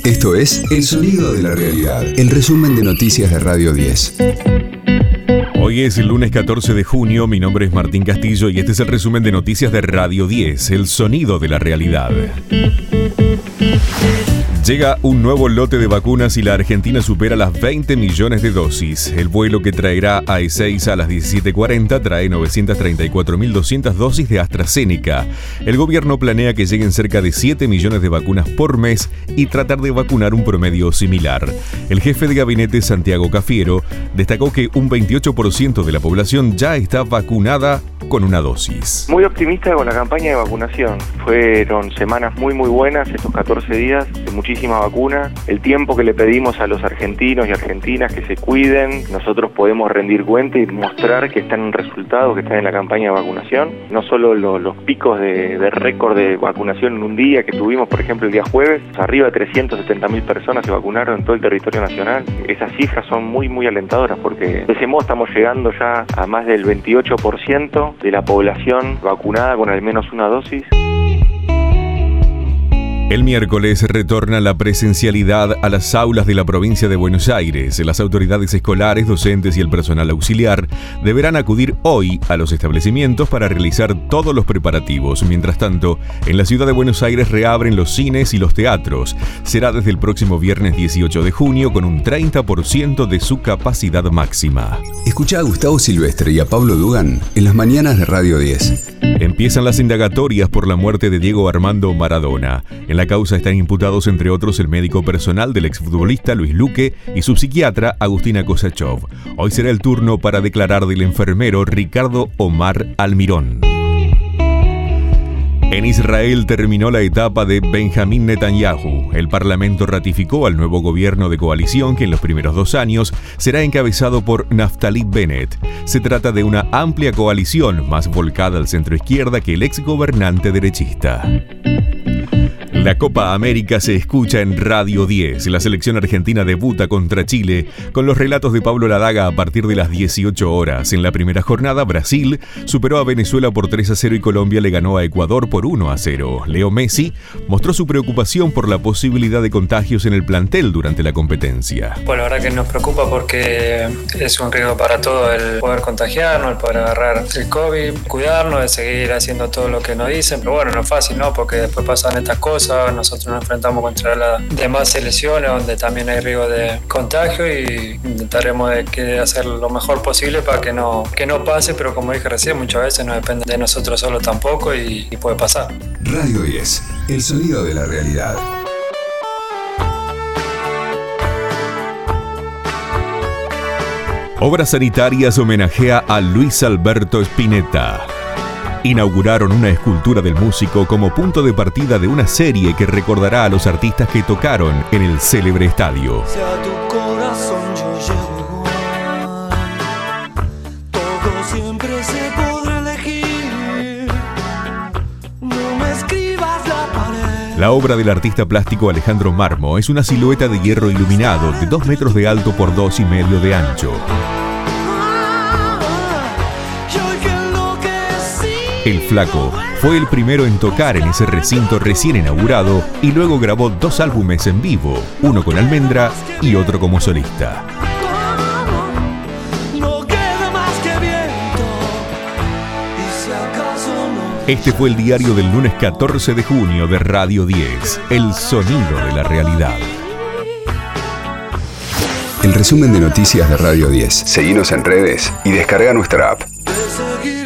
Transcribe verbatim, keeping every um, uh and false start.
Esto es El Sonido de la Realidad, el resumen de noticias de Radio diez. Hoy es el lunes catorce de junio, mi nombre es Martín Castillo y este es el resumen de noticias de Radio diez, El Sonido de la Realidad. Llega un nuevo lote de vacunas y la Argentina supera las veinte millones de dosis. El vuelo que traerá a Ezeiza a las diecisiete cuarenta trae novecientas treinta y cuatro mil doscientas dosis de AstraZeneca. El gobierno planea que lleguen cerca de siete millones de vacunas por mes y tratar de vacunar un promedio similar. El jefe de gabinete, Santiago Cafiero, destacó que un veintiocho por ciento de la población ya está vacunada con una dosis. Muy optimista con la campaña de vacunación. Fueron semanas muy muy buenas, estos catorce días de muchísima vacuna. El tiempo que le pedimos a los argentinos y argentinas que se cuiden, nosotros podemos rendir cuenta y mostrar que están en resultados, que están en la campaña de vacunación. No solo lo, los picos de, de récord de vacunación en un día que tuvimos, por ejemplo, el día jueves, arriba de trescientas setenta mil personas se vacunaron en todo el territorio nacional. Esas cifras son muy muy alentadoras porque de ese modo estamos llegando ya a más del veintiocho por ciento de la población vacunada con al menos una dosis. El miércoles retorna la presencialidad a las aulas de la provincia de Buenos Aires. Las autoridades escolares, docentes y el personal auxiliar deberán acudir hoy a los establecimientos para realizar todos los preparativos. Mientras tanto, en la ciudad de Buenos Aires reabren los cines y los teatros. Será desde el próximo viernes dieciocho de junio con un treinta por ciento de su capacidad máxima. Escucha a Gustavo Silvestre y a Pablo Dugan en las mañanas de Radio diez. Empiezan las indagatorias por la muerte de Diego Armando Maradona. En la causa están imputados, entre otros, el médico personal del exfutbolista Luis Luque y su psiquiatra Agustina Kosachov. Hoy será el turno para declarar del enfermero Ricardo Omar Almirón. En Israel terminó la etapa de Benjamín Netanyahu. El Parlamento ratificó al nuevo gobierno de coalición que en los primeros dos años será encabezado por Naftali Bennett. Se trata de una amplia coalición más volcada al centro-izquierda que el exgobernante derechista. La Copa América se escucha en Radio diez. La selección argentina debuta contra Chile con los relatos de Pablo Ladaga a partir de las dieciocho horas. En la primera jornada, Brasil superó a Venezuela por tres a cero y Colombia le ganó a Ecuador por uno a cero. Leo Messi mostró su preocupación por la posibilidad de contagios en el plantel durante la competencia. Pues la verdad que nos preocupa porque es un riesgo para todos el poder contagiarnos, el poder agarrar el COVID, cuidarnos, de seguir haciendo todo lo que nos dicen. Pero bueno, no es fácil, ¿no? Porque después pasan estas cosas. Nosotros nos enfrentamos contra las demás selecciones donde también hay riesgo de contagio y intentaremos de que hacer lo mejor posible para que no, que no pase, pero como dije recién, muchas veces no depende de nosotros solo tampoco y, y puede pasar. Radio diez, el sonido de la realidad. Obras Sanitarias homenajea a Luis Alberto Spinetta. Inauguraron una escultura del músico como punto de partida de una serie que recordará a los artistas que tocaron en el célebre estadio. La obra del artista plástico Alejandro Marmo es una silueta de hierro iluminado de dos metros de alto por dos y medio de ancho. El Flaco fue el primero en tocar en ese recinto recién inaugurado y luego grabó dos álbumes en vivo, uno con Almendra y otro como solista. Este fue el diario del lunes catorce de junio de Radio diez, El Sonido de la Realidad. El resumen de noticias de Radio diez. Seguinos en redes y descarga nuestra app.